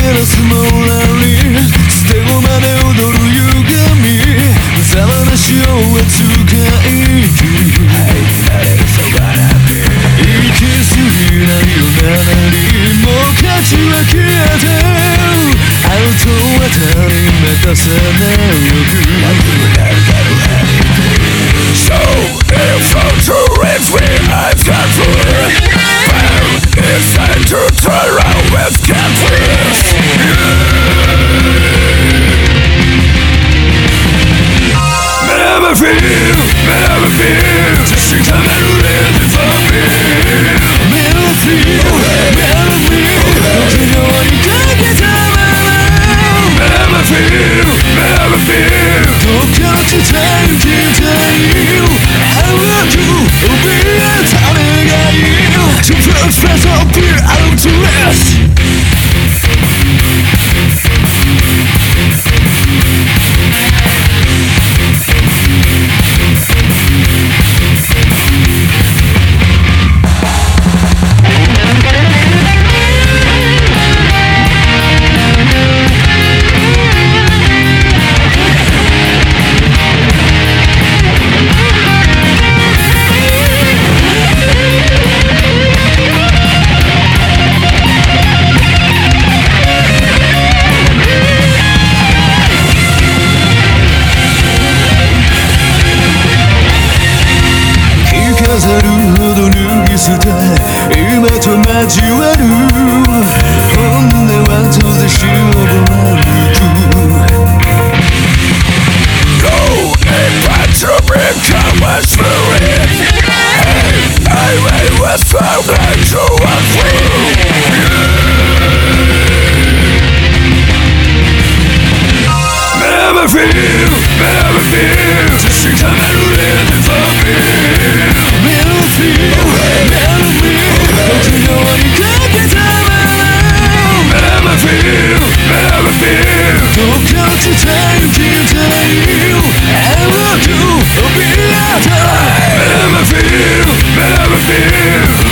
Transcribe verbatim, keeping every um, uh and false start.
らすのラリー捨て駒で踊る歪み無駄話を扱いき行き過ぎないよなりもう価値は消えてアウトは他に任せないよくSo if I'm too rich we I've got food It's time to turn around with catfish Never feel, never feel 自信ためる ready for me Never feel, never feel 時のにかけたまま Never feel, never feel 東京地帯きたい淡く怯えた願い To put space up here out to rest飾るほど脱ぎ捨て今と交わる本音は閉ざしを歩く Go and fight to become a spirit Hey, I was found and to a fool Never feel, never feel 自信ためる ready for me Never feel, never feel 時のにかけたまま Never feel, never feel 東京地帯きたい淡く怯えた Never feel, never feel